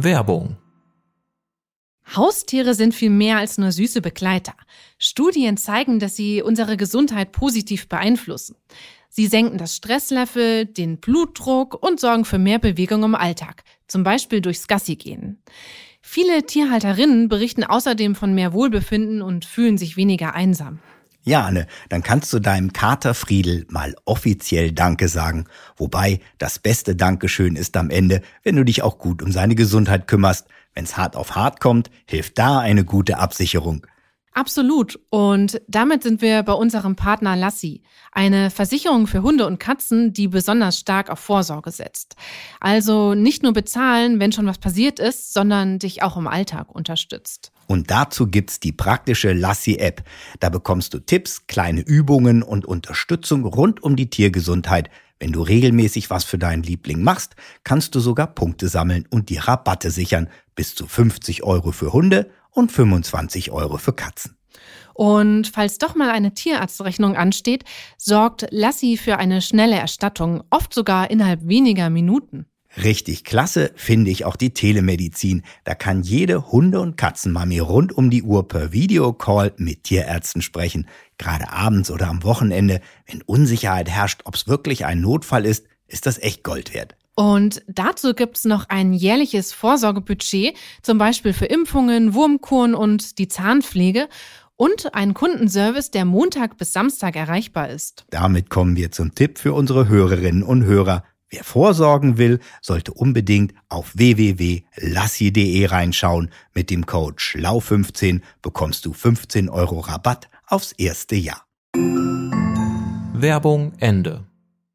Werbung. Haustiere sind viel mehr als nur süße Begleiter. Studien zeigen, dass sie unsere Gesundheit positiv beeinflussen. Sie senken das Stresslevel, den Blutdruck und sorgen für mehr Bewegung im Alltag, zum Beispiel durchs Gassigehen. Viele Tierhalterinnen berichten außerdem von mehr Wohlbefinden und fühlen sich weniger einsam. Ja, Anne, dann kannst du deinem Kater Friedel mal offiziell Danke sagen. Wobei, das beste Dankeschön ist am Ende, wenn du dich auch gut um seine Gesundheit kümmerst. Wenn's hart auf hart kommt, hilft da eine gute Absicherung. Absolut. Und damit sind wir bei unserem Partner Lassi, eine Versicherung für Hunde und Katzen, die besonders stark auf Vorsorge setzt. Also nicht nur bezahlen, wenn schon was passiert ist, sondern dich auch im Alltag unterstützt. Und dazu gibt's die praktische Lassi-App. Da bekommst du Tipps, kleine Übungen und Unterstützung rund um die Tiergesundheit. Wenn du regelmäßig was für deinen Liebling machst, kannst du sogar Punkte sammeln und dir Rabatte sichern. Bis zu 50 € für Hunde und 25 € für Katzen. Und falls doch mal eine Tierarztrechnung ansteht, sorgt Lassi für eine schnelle Erstattung, oft sogar innerhalb weniger Minuten. Richtig klasse finde ich auch die Telemedizin. Da kann jede Hunde- und Katzenmami rund um die Uhr per Videocall mit Tierärzten sprechen. Gerade abends oder am Wochenende, wenn Unsicherheit herrscht, ob es wirklich ein Notfall ist das echt Gold wert. Und dazu gibt's noch ein jährliches Vorsorgebudget, zum Beispiel für Impfungen, Wurmkuren und die Zahnpflege und einen Kundenservice, der Montag bis Samstag erreichbar ist. Damit kommen wir zum Tipp für unsere Hörerinnen und Hörer. Wer vorsorgen will, sollte unbedingt auf www.lassi.de reinschauen. Mit dem Code SCHLAU15 bekommst du 15 € Rabatt aufs erste Jahr. Werbung Ende.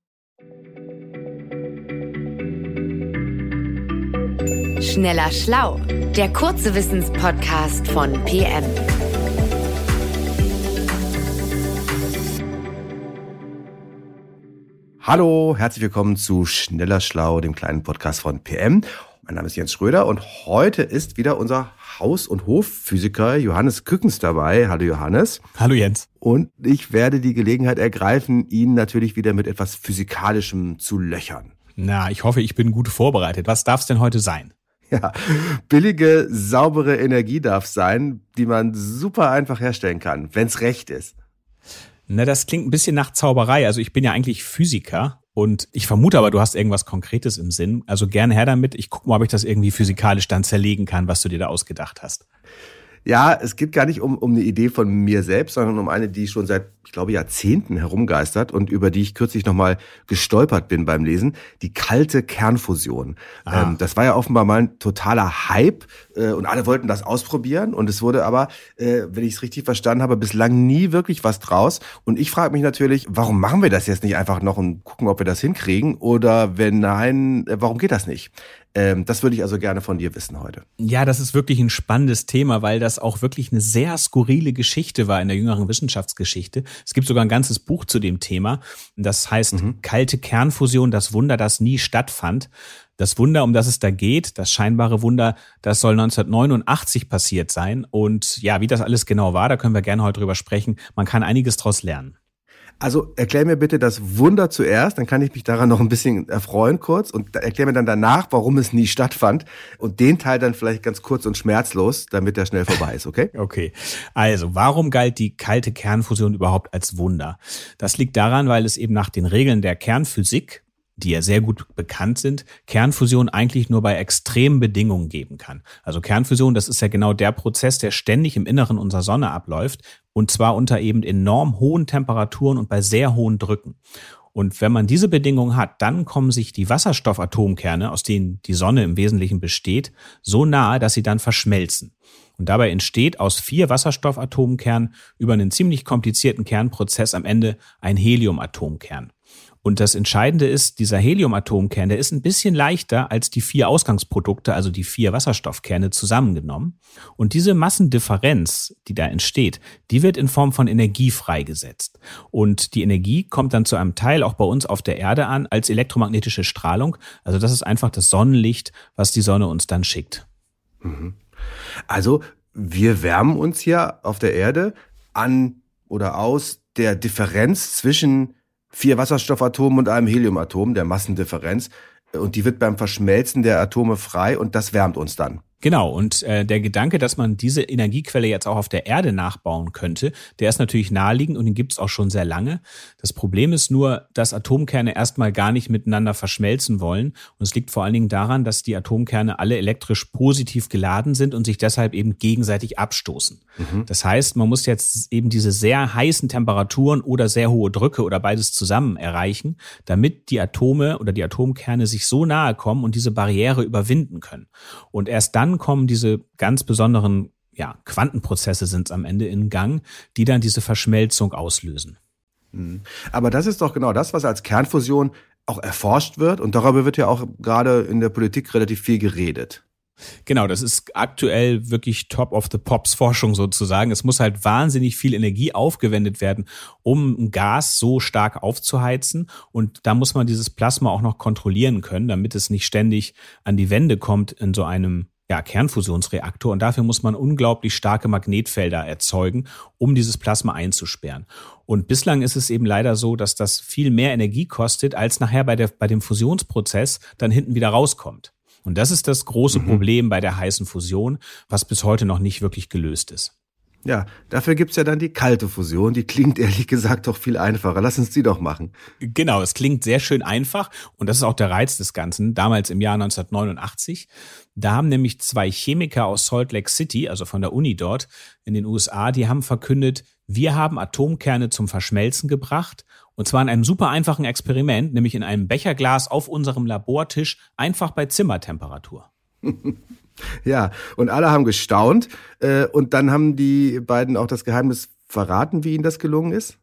Schneller Schlau, der kurze Wissenspodcast von PM. Hallo, herzlich willkommen zu Schneller Schlau, dem kleinen Podcast von PM. Mein Name ist Jens Schröder und heute ist wieder unser Haus- und Hofphysiker Johannes Kückens dabei. Hallo Johannes. Hallo Jens. Und ich werde die Gelegenheit ergreifen, ihn natürlich wieder mit etwas Physikalischem zu löchern. Na, ich hoffe, ich bin gut vorbereitet. Was darf es denn heute sein? Ja, billige, saubere Energie darf sein, die man super einfach herstellen kann, wenn's recht ist. Na, das klingt ein bisschen nach Zauberei. Also ich bin ja eigentlich Physiker und ich vermute aber, du hast irgendwas Konkretes im Sinn. Also gerne her damit. Ich gucke mal, ob ich das irgendwie physikalisch dann zerlegen kann, was du dir da ausgedacht hast. Ja, es geht gar nicht um eine Idee von mir selbst, sondern um eine, die schon seit, ich glaube, Jahrzehnten herumgeistert und über die ich kürzlich nochmal gestolpert bin beim Lesen. Die kalte Kernfusion. Das war ja offenbar mal ein totaler Hype und alle wollten das ausprobieren und es wurde aber, wenn ich es richtig verstanden habe, bislang nie wirklich was draus. Und ich frage mich natürlich, warum machen wir das jetzt nicht einfach noch und gucken, ob wir das hinkriegen? Oder wenn nein, warum geht das nicht? Das würde ich also gerne von dir wissen heute. Ja, das ist wirklich ein spannendes Thema, weil das auch wirklich eine sehr skurrile Geschichte war in der jüngeren Wissenschaftsgeschichte. Es gibt sogar ein ganzes Buch zu dem Thema. Das heißt Kalte Kernfusion, das Wunder, das nie stattfand. Das Wunder, um das es da geht, das scheinbare Wunder, das soll 1989 passiert sein. Und ja, wie das alles genau war, da können wir gerne heute drüber sprechen. Man kann einiges draus lernen. Also erklär mir bitte das Wunder zuerst, dann kann ich mich daran noch ein bisschen erfreuen kurz und erklär mir dann danach, warum es nie stattfand und den Teil dann vielleicht ganz kurz und schmerzlos, damit der schnell vorbei ist, okay? Okay, also warum galt die kalte Kernfusion überhaupt als Wunder? Das liegt daran, weil es eben nach den Regeln der Kernphysik, die ja sehr gut bekannt sind, Kernfusion eigentlich nur bei extremen Bedingungen geben kann. Also Kernfusion, das ist ja genau der Prozess, der ständig im Inneren unserer Sonne abläuft und zwar unter eben enorm hohen Temperaturen und bei sehr hohen Drücken. Und wenn man diese Bedingungen hat, dann kommen sich die Wasserstoffatomkerne, aus denen die Sonne im Wesentlichen besteht, so nahe, dass sie dann verschmelzen. Und dabei entsteht aus 4 Wasserstoffatomkernen über einen ziemlich komplizierten Kernprozess am Ende ein Heliumatomkern. Und das Entscheidende ist, dieser Heliumatomkern, der ist ein bisschen leichter als die 4 Ausgangsprodukte, also die 4 Wasserstoffkerne zusammengenommen. Und diese Massendifferenz, die da entsteht, die wird in Form von Energie freigesetzt. Und die Energie kommt dann zu einem Teil auch bei uns auf der Erde an als elektromagnetische Strahlung. Also das ist einfach das Sonnenlicht, was die Sonne uns dann schickt. Also wir wärmen uns hier auf der Erde an oder aus der Differenz zwischen 4 Wasserstoffatomen und einem Heliumatom, der Massendifferenz. und die wird beim Verschmelzen der Atome frei und das wärmt uns dann. Genau, und der Gedanke, dass man diese Energiequelle jetzt auch auf der Erde nachbauen könnte, der ist natürlich naheliegend und den gibt es auch schon sehr lange. Das Problem ist nur, dass Atomkerne erstmal gar nicht miteinander verschmelzen wollen. Und es liegt vor allen Dingen daran, dass die Atomkerne alle elektrisch positiv geladen sind und sich deshalb eben gegenseitig abstoßen. Das heißt, man muss jetzt eben diese sehr heißen Temperaturen oder sehr hohe Drücke oder beides zusammen erreichen, damit die Atome oder die Atomkerne sich so nahe kommen und diese Barriere überwinden können. Und erst dann kommen diese ganz besonderen Quantenprozesse sind es am Ende in Gang, die dann diese Verschmelzung auslösen. Aber das ist doch genau das, was als Kernfusion auch erforscht wird und darüber wird ja auch gerade in der Politik relativ viel geredet. Genau, das ist aktuell wirklich Top of the Pops Forschung sozusagen. Es muss halt wahnsinnig viel Energie aufgewendet werden, um ein Gas so stark aufzuheizen. Und da muss man dieses Plasma auch noch kontrollieren können, damit es nicht ständig an die Wände kommt in so einem Kernfusionsreaktor. Und dafür muss man unglaublich starke Magnetfelder erzeugen, um dieses Plasma einzusperren. Und bislang ist es eben leider so, dass das viel mehr Energie kostet, als nachher bei dem Fusionsprozess dann hinten wieder rauskommt. Und das ist das große Problem bei der heißen Fusion, was bis heute noch nicht wirklich gelöst ist. Ja, dafür gibt's ja dann die kalte Fusion. Die klingt ehrlich gesagt doch viel einfacher. Lass uns die doch machen. Genau, es klingt sehr schön einfach und das ist auch der Reiz des Ganzen. Damals im Jahr 1989, da haben nämlich 2 Chemiker aus Salt Lake City, also von der Uni dort in den USA, die haben verkündet, wir haben Atomkerne zum Verschmelzen gebracht und zwar in einem super einfachen Experiment, nämlich in einem Becherglas auf unserem Labortisch, einfach bei Zimmertemperatur. Ja, und alle haben gestaunt und dann haben die beiden auch das Geheimnis verraten, wie ihnen das gelungen ist?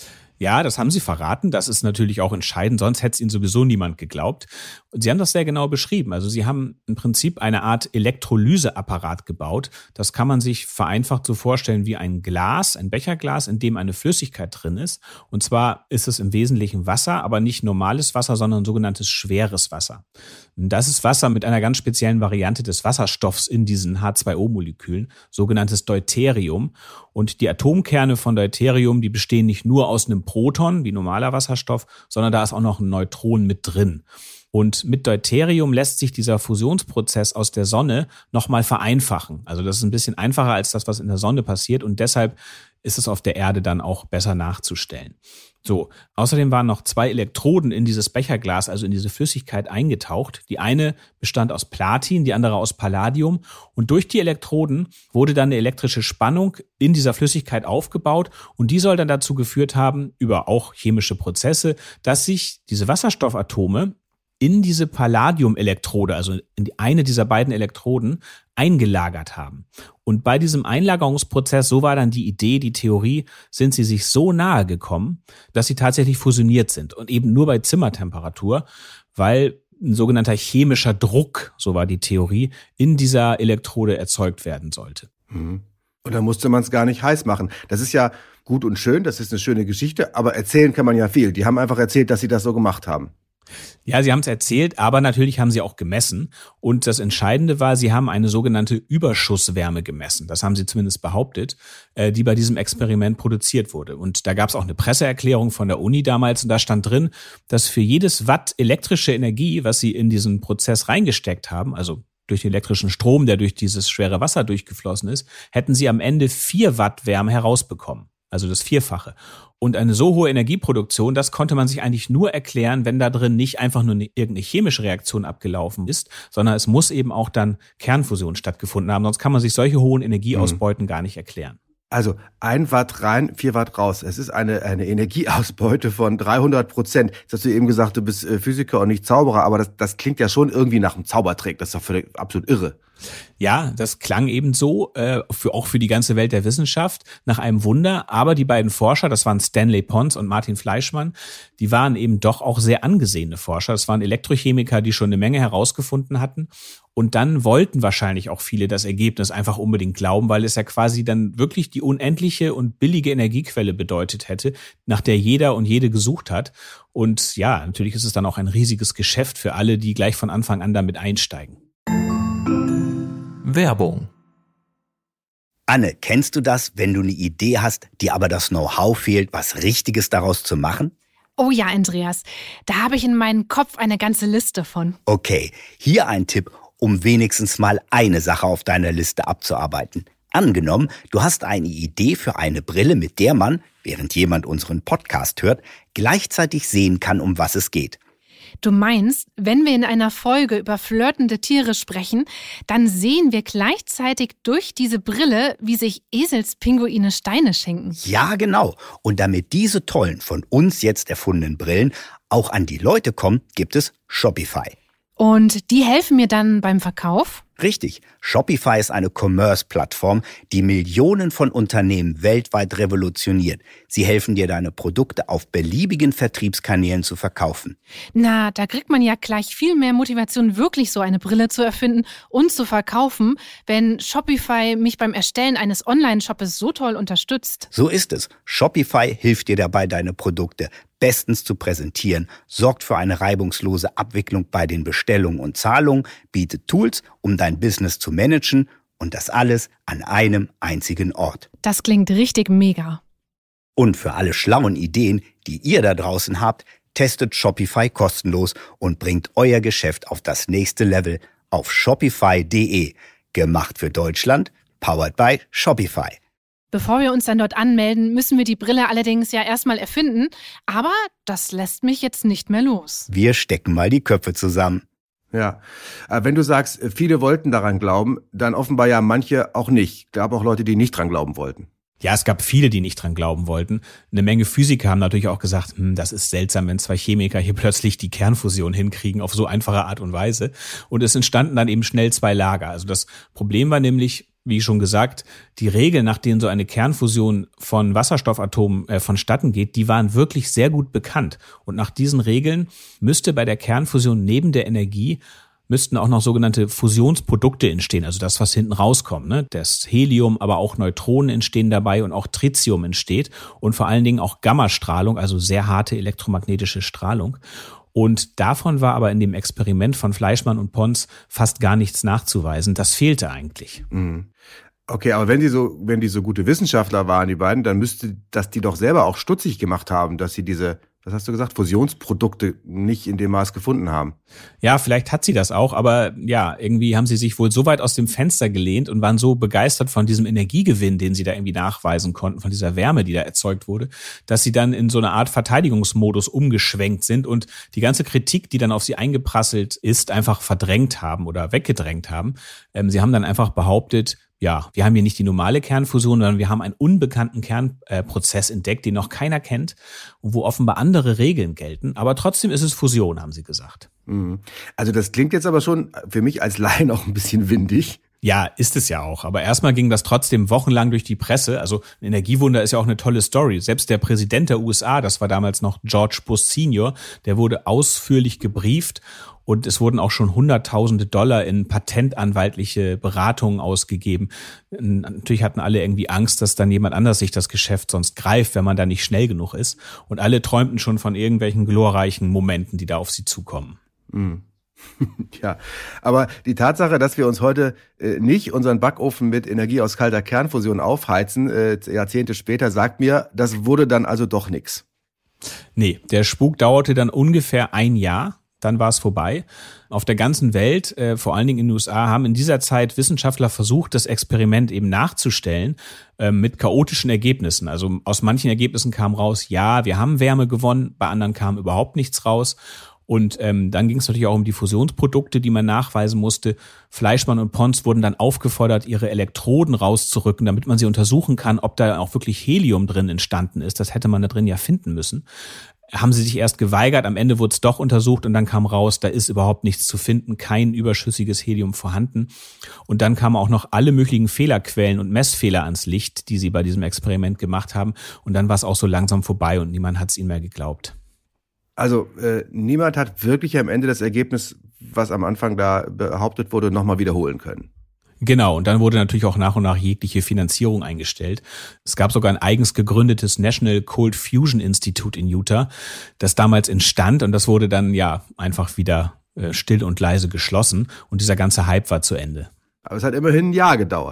Ja, das haben sie verraten. Das ist natürlich auch entscheidend, sonst hätte es ihnen sowieso niemand geglaubt. Und sie haben das sehr genau beschrieben. Also sie haben im Prinzip eine Art Elektrolyseapparat gebaut. Das kann man sich vereinfacht so vorstellen wie ein Glas, ein Becherglas, in dem eine Flüssigkeit drin ist. Und zwar ist es im Wesentlichen Wasser, aber nicht normales Wasser, sondern sogenanntes schweres Wasser. Und das ist Wasser mit einer ganz speziellen Variante des Wasserstoffs in diesen H2O-Molekülen, sogenanntes Deuterium. Und die Atomkerne von Deuterium, die bestehen nicht nur aus einem Proton, wie normaler Wasserstoff, sondern da ist auch noch ein Neutron mit drin. Und mit Deuterium lässt sich dieser Fusionsprozess aus der Sonne nochmal vereinfachen. Also das ist ein bisschen einfacher als das, was in der Sonne passiert und deshalb ist es auf der Erde dann auch besser nachzustellen. So, außerdem waren noch 2 Elektroden in dieses Becherglas, also in diese Flüssigkeit eingetaucht. Die eine bestand aus Platin, die andere aus Palladium. Und durch die Elektroden wurde dann eine elektrische Spannung in dieser Flüssigkeit aufgebaut. Und die soll dann dazu geführt haben, über auch chemische Prozesse, dass sich diese Wasserstoffatome in diese Palladium-Elektrode, also in eine dieser beiden Elektroden, eingelagert haben. Und bei diesem Einlagerungsprozess, so war dann die Idee, die Theorie, sind sie sich so nahe gekommen, dass sie tatsächlich fusioniert sind. Und eben nur bei Zimmertemperatur, weil ein sogenannter chemischer Druck, so war die Theorie, in dieser Elektrode erzeugt werden sollte. Und da musste man es gar nicht heiß machen. Das ist ja gut und schön, das ist eine schöne Geschichte, aber erzählen kann man ja viel. Die haben einfach erzählt, dass sie das so gemacht haben. Ja, sie haben es erzählt, aber natürlich haben sie auch gemessen. Und das Entscheidende war, sie haben eine sogenannte Überschusswärme gemessen. Das haben sie zumindest behauptet, die bei diesem Experiment produziert wurde. Und da gab es auch eine Presseerklärung von der Uni damals. Und da stand drin, dass für jedes Watt elektrische Energie, was sie in diesen Prozess reingesteckt haben, also durch den elektrischen Strom, der durch dieses schwere Wasser durchgeflossen ist, hätten sie am Ende 4 Watt Wärme herausbekommen. Also das Vierfache. Und eine so hohe Energieproduktion, das konnte man sich eigentlich nur erklären, wenn da drin nicht einfach nur irgendeine chemische Reaktion abgelaufen ist, sondern es muss eben auch dann Kernfusion stattgefunden haben. Sonst kann man sich solche hohen Energieausbeuten gar nicht erklären. Also 1 Watt rein, 4 Watt raus. Es ist eine Energieausbeute von 300%. Jetzt hast du eben gesagt, du bist Physiker und nicht Zauberer, aber das klingt ja schon irgendwie nach einem Zaubertrick. Das ist doch völlig absolut irre. Ja, das klang eben so, auch für die ganze Welt der Wissenschaft, nach einem Wunder. Aber die beiden Forscher, das waren Stanley Pons und Martin Fleischmann, die waren eben doch auch sehr angesehene Forscher. Das waren Elektrochemiker, die schon eine Menge herausgefunden hatten. Und dann wollten wahrscheinlich auch viele das Ergebnis einfach unbedingt glauben, weil es ja quasi dann wirklich die unendliche und billige Energiequelle bedeutet hätte, nach der jeder und jede gesucht hat. Und ja, natürlich ist es dann auch ein riesiges Geschäft für alle, die gleich von Anfang an damit einsteigen. Werbung. Anne, kennst du das, wenn du eine Idee hast, dir aber das Know-how fehlt, was Richtiges daraus zu machen? Oh ja, Andreas, da habe ich in meinem Kopf eine ganze Liste von. Okay, hier ein Tipp, um wenigstens mal eine Sache auf deiner Liste abzuarbeiten. Angenommen, du hast eine Idee für eine Brille, mit der man, während jemand unseren Podcast hört, gleichzeitig sehen kann, um was es geht. Du meinst, wenn wir in einer Folge über flirtende Tiere sprechen, dann sehen wir gleichzeitig durch diese Brille, wie sich Eselspinguine Steine schenken. Ja, genau. Und damit diese tollen, von uns jetzt erfundenen Brillen auch an die Leute kommen, gibt es Shopify. Und die helfen mir dann beim Verkauf? Richtig. Shopify ist eine Commerce-Plattform, die Millionen von Unternehmen weltweit revolutioniert. Sie helfen dir, deine Produkte auf beliebigen Vertriebskanälen zu verkaufen. Na, da kriegt man ja gleich viel mehr Motivation, wirklich so eine Brille zu erfinden und zu verkaufen, wenn Shopify mich beim Erstellen eines Online-Shoppes so toll unterstützt. So ist es. Shopify hilft dir dabei, deine Produkte bestens zu präsentieren, sorgt für eine reibungslose Abwicklung bei den Bestellungen und Zahlungen, bietet Tools, um dein Business zu managen und das alles an einem einzigen Ort. Das klingt richtig mega. Und für alle schlauen Ideen, die ihr da draußen habt, testet Shopify kostenlos und bringt euer Geschäft auf das nächste Level auf shopify.de. Gemacht für Deutschland, powered by Shopify. Bevor wir uns dann dort anmelden, müssen wir die Brille allerdings ja erstmal erfinden. Aber das lässt mich jetzt nicht mehr los. Wir stecken mal die Köpfe zusammen. Ja, wenn du sagst, viele wollten daran glauben, dann offenbar ja manche auch nicht. Es gab auch Leute, die nicht dran glauben wollten. Ja, es gab viele, die nicht dran glauben wollten. Eine Menge Physiker haben natürlich auch gesagt, das ist seltsam, wenn zwei Chemiker hier plötzlich die Kernfusion hinkriegen auf so einfache Art und Weise. Und es entstanden dann eben schnell zwei Lager. Also das Problem war nämlich, wie schon gesagt, die Regeln, nach denen so eine Kernfusion von Wasserstoffatomen vonstatten geht, die waren wirklich sehr gut bekannt. Und nach diesen Regeln müsste bei der Kernfusion neben der Energie müssten auch noch sogenannte Fusionsprodukte entstehen, also das, was hinten rauskommt, ne? Das Helium, aber auch Neutronen entstehen dabei und auch Tritium entsteht und vor allen Dingen auch Gammastrahlung, also sehr harte elektromagnetische Strahlung. Und davon war aber in dem Experiment von Fleischmann und Pons fast gar nichts nachzuweisen. Das fehlte eigentlich. Okay, aber wenn die so gute Wissenschaftler waren, die beiden, dann müsste das die doch selber auch stutzig gemacht haben, dass sie diese, was hast du gesagt, Fusionsprodukte nicht in dem Maß gefunden haben. Ja, vielleicht hat sie das auch, aber ja, irgendwie haben sie sich wohl so weit aus dem Fenster gelehnt und waren so begeistert von diesem Energiegewinn, den sie da irgendwie nachweisen konnten, von dieser Wärme, die da erzeugt wurde, dass sie dann in so eine Art Verteidigungsmodus umgeschwenkt sind und die ganze Kritik, die dann auf sie eingeprasselt ist, einfach verdrängt haben oder weggedrängt haben. Sie haben dann einfach behauptet, ja, wir haben hier nicht die normale Kernfusion, sondern wir haben einen unbekannten Kernprozess entdeckt, den noch keiner kennt und wo offenbar andere Regeln gelten. Aber trotzdem ist es Fusion, haben sie gesagt. Also das klingt jetzt aber schon für mich als Laien auch ein bisschen windig. Ja, ist es ja auch. Aber erstmal ging das trotzdem wochenlang durch die Presse. Also ein Energiewunder ist ja auch eine tolle Story. Selbst der Präsident der USA, das war damals noch George Bush Senior, der wurde ausführlich gebrieft. Und es wurden auch schon Hunderttausende Dollar in patentanwaltliche Beratungen ausgegeben. Natürlich hatten alle irgendwie Angst, dass dann jemand anders sich das Geschäft sonst greift, wenn man da nicht schnell genug ist. Und alle träumten schon von irgendwelchen glorreichen Momenten, die da auf sie zukommen. Ja, aber die Tatsache, dass wir uns heute nicht unseren Backofen mit Energie aus kalter Kernfusion aufheizen, Jahrzehnte später, sagt mir, das wurde dann also doch nix. Nee, der Spuk dauerte dann ungefähr ein Jahr. Dann war es vorbei. Auf der ganzen Welt, vor allen Dingen in den USA, haben in dieser Zeit Wissenschaftler versucht, das Experiment eben nachzustellen mit chaotischen Ergebnissen. Also aus manchen Ergebnissen kam raus, ja, wir haben Wärme gewonnen, bei anderen kam überhaupt nichts raus. Und dann ging es natürlich auch um die Fusionsprodukte, die man nachweisen musste. Fleischmann und Pons wurden dann aufgefordert, ihre Elektroden rauszurücken, damit man sie untersuchen kann, ob da auch wirklich Helium drin entstanden ist. Das hätte man da drin ja finden müssen. Haben sie sich erst geweigert, am Ende wurde es doch untersucht und dann kam raus, da ist überhaupt nichts zu finden, kein überschüssiges Helium vorhanden. Und dann kamen auch noch alle möglichen Fehlerquellen und Messfehler ans Licht, die sie bei diesem Experiment gemacht haben. Und dann war es auch so langsam vorbei und niemand hat es ihnen mehr geglaubt. Also niemand hat wirklich am Ende das Ergebnis, was am Anfang da behauptet wurde, nochmal wiederholen können. Genau, und dann wurde natürlich auch nach und nach jegliche Finanzierung eingestellt. Es gab sogar ein eigens gegründetes National Cold Fusion Institute in Utah, das damals entstand und das wurde dann ja einfach wieder still und leise geschlossen und dieser ganze Hype war zu Ende. Aber es hat immerhin ein Jahr gedauert.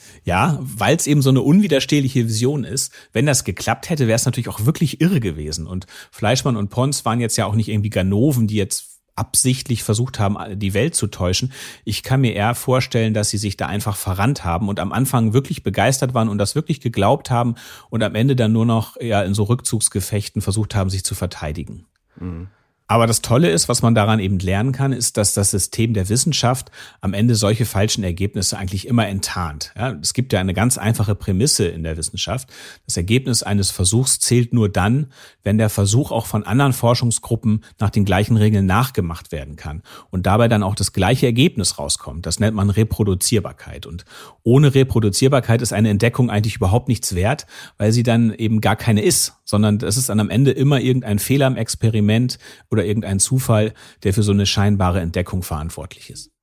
Ja, weil es eben so eine unwiderstehliche Vision ist. Wenn das geklappt hätte, wäre es natürlich auch wirklich irre gewesen. Und Fleischmann und Pons waren jetzt ja auch nicht irgendwie Ganoven, die jetzt absichtlich versucht haben, die Welt zu täuschen. Ich kann mir eher vorstellen, dass sie sich da einfach verrannt haben und am Anfang wirklich begeistert waren und das wirklich geglaubt haben und am Ende dann nur noch in so Rückzugsgefechten versucht haben, sich zu verteidigen. Mhm. Aber das Tolle ist, was man daran eben lernen kann, ist, dass das System der Wissenschaft am Ende solche falschen Ergebnisse eigentlich immer enttarnt. Ja, es gibt ja eine ganz einfache Prämisse in der Wissenschaft. Das Ergebnis eines Versuchs zählt nur dann, wenn der Versuch auch von anderen Forschungsgruppen nach den gleichen Regeln nachgemacht werden kann und dabei dann auch das gleiche Ergebnis rauskommt. Das nennt man Reproduzierbarkeit. Und ohne Reproduzierbarkeit ist eine Entdeckung eigentlich überhaupt nichts wert, weil sie dann eben gar keine ist, sondern es ist dann am Ende immer irgendein Fehler im Experiment oder irgendein Zufall, der für so eine scheinbare Entdeckung verantwortlich ist.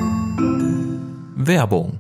Werbung.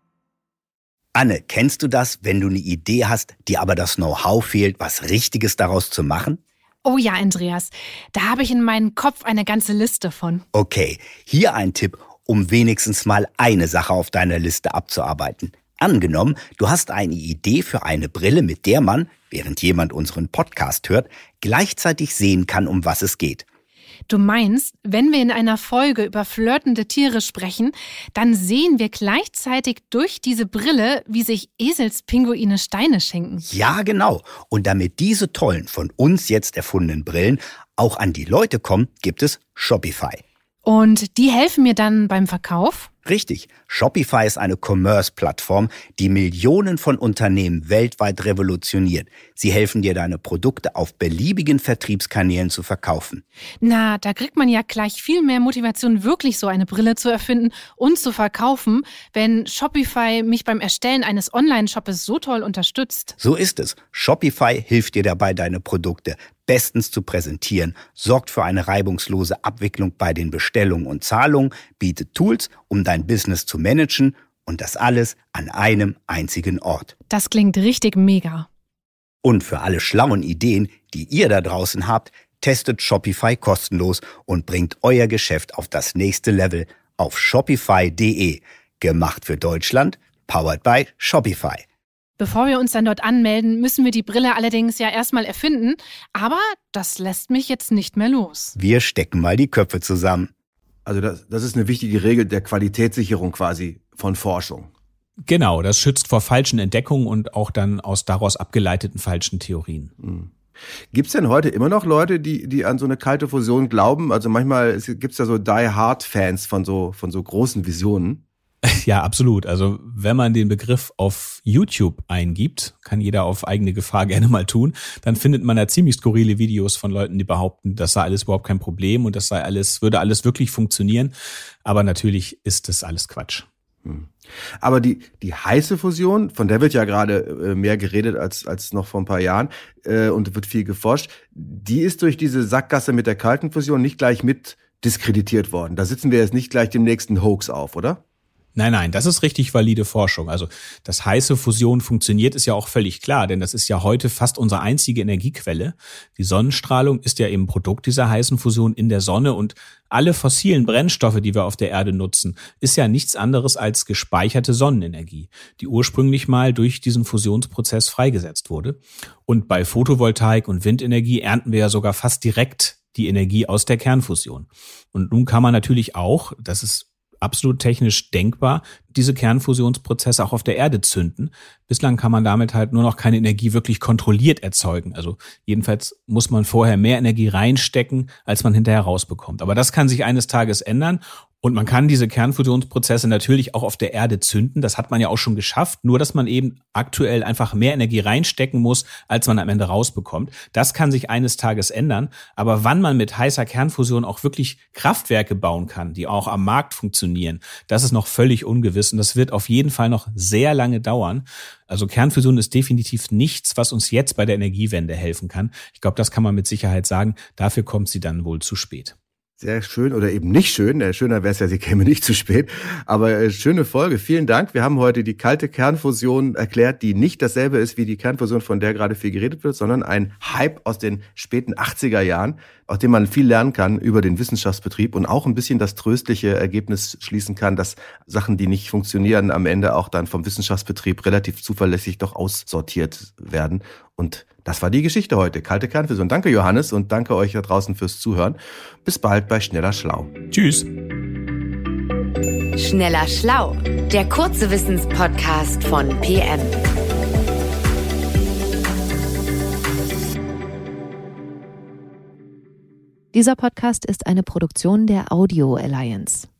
Anne, kennst du das, wenn du eine Idee hast, dir aber das Know-how fehlt, was Richtiges daraus zu machen? Oh ja, Andreas, da habe ich in meinem Kopf eine ganze Liste von. Okay, hier ein Tipp, um wenigstens mal eine Sache auf deiner Liste abzuarbeiten. Angenommen, du hast eine Idee für eine Brille, mit der man, während jemand unseren Podcast hört, gleichzeitig sehen kann, um was es geht. Du meinst, wenn wir in einer Folge über flirtende Tiere sprechen, dann sehen wir gleichzeitig durch diese Brille, wie sich Eselspinguine Steine schenken. Ja, genau. Und damit diese tollen, von uns jetzt erfundenen Brillen auch an die Leute kommen, gibt es Shopify. Und die helfen mir dann beim Verkauf? Richtig. Shopify ist eine Commerce-Plattform, die Millionen von Unternehmen weltweit revolutioniert. Sie helfen dir, deine Produkte auf beliebigen Vertriebskanälen zu verkaufen. Na, da kriegt man ja gleich viel mehr Motivation, wirklich so eine Brille zu erfinden und zu verkaufen, wenn Shopify mich beim Erstellen eines Online-Shoppes so toll unterstützt. So ist es. Shopify hilft dir dabei, deine Produkte bestens zu präsentieren, sorgt für eine reibungslose Abwicklung bei den Bestellungen und Zahlungen, bietet Tools, um dein Business zu managen und das alles an einem einzigen Ort. Das klingt richtig mega. Und für alle schlauen Ideen, die ihr da draußen habt, testet Shopify kostenlos und bringt euer Geschäft auf das nächste Level auf shopify.de. Gemacht für Deutschland, powered by Shopify. Bevor wir uns dann dort anmelden, müssen wir die Brille allerdings ja erstmal erfinden. Aber das lässt mich jetzt nicht mehr los. Wir stecken mal die Köpfe zusammen. Also das ist eine wichtige Regel der Qualitätssicherung quasi von Forschung. Genau, das schützt vor falschen Entdeckungen und auch dann aus daraus abgeleiteten falschen Theorien. Mhm. Gibt es denn heute immer noch Leute, die an so eine kalte Fusion glauben? Also manchmal gibt es ja so Die-Hard-Fans von so großen Visionen. Ja, absolut. Also wenn man den Begriff auf YouTube eingibt, kann jeder auf eigene Gefahr gerne mal tun, dann findet man da ziemlich skurrile Videos von Leuten, die behaupten, das sei alles überhaupt kein Problem und würde alles wirklich funktionieren. Aber natürlich ist das alles Quatsch. Aber die heiße Fusion, von der wird ja gerade mehr geredet als noch vor ein paar Jahren und wird viel geforscht, die ist durch diese Sackgasse mit der kalten Fusion nicht gleich mit diskreditiert worden. Da sitzen wir jetzt nicht gleich dem nächsten Hoax auf, oder? Nein, das ist richtig valide Forschung. Also, dass heiße Fusion funktioniert, ist ja auch völlig klar, denn das ist ja heute fast unsere einzige Energiequelle. Die Sonnenstrahlung ist ja eben Produkt dieser heißen Fusion in der Sonne und alle fossilen Brennstoffe, die wir auf der Erde nutzen, ist ja nichts anderes als gespeicherte Sonnenenergie, die ursprünglich mal durch diesen Fusionsprozess freigesetzt wurde. Und bei Photovoltaik und Windenergie ernten wir ja sogar fast direkt die Energie aus der Kernfusion. Und nun kann man natürlich auch, das ist absolut technisch denkbar, diese Kernfusionsprozesse auch auf der Erde zünden. Bislang kann man damit halt nur noch keine Energie wirklich kontrolliert erzeugen. Also jedenfalls muss man vorher mehr Energie reinstecken, als man hinterher rausbekommt. Aber das kann sich eines Tages ändern. Und man kann diese Kernfusionsprozesse natürlich auch auf der Erde zünden. Das hat man ja auch schon geschafft. Nur, dass man eben aktuell einfach mehr Energie reinstecken muss, als man am Ende rausbekommt. Das kann sich eines Tages ändern. Aber wann man mit heißer Kernfusion auch wirklich Kraftwerke bauen kann, die auch am Markt funktionieren, das ist noch völlig ungewiss. Und das wird auf jeden Fall noch sehr lange dauern. Also Kernfusion ist definitiv nichts, was uns jetzt bei der Energiewende helfen kann. Ich glaube, das kann man mit Sicherheit sagen. Dafür kommt sie dann wohl zu spät. Sehr schön oder eben nicht schön. Schöner wäre es ja, sie käme nicht zu spät. Aber schöne Folge. Vielen Dank. Wir haben heute die kalte Kernfusion erklärt, die nicht dasselbe ist wie die Kernfusion, von der gerade viel geredet wird, sondern ein Hype aus den späten 80er Jahren, aus dem man viel lernen kann über den Wissenschaftsbetrieb und auch ein bisschen das tröstliche Ergebnis schließen kann, dass Sachen, die nicht funktionieren, am Ende auch dann vom Wissenschaftsbetrieb relativ zuverlässig doch aussortiert werden. Und das war die Geschichte heute. Kalte Kernfusion. Danke, Johannes, und danke euch da draußen fürs Zuhören. Bis bald bei Schneller Schlau. Tschüss. Schneller Schlau, der kurze Wissenspodcast von PM. Dieser Podcast ist eine Produktion der Audio Alliance.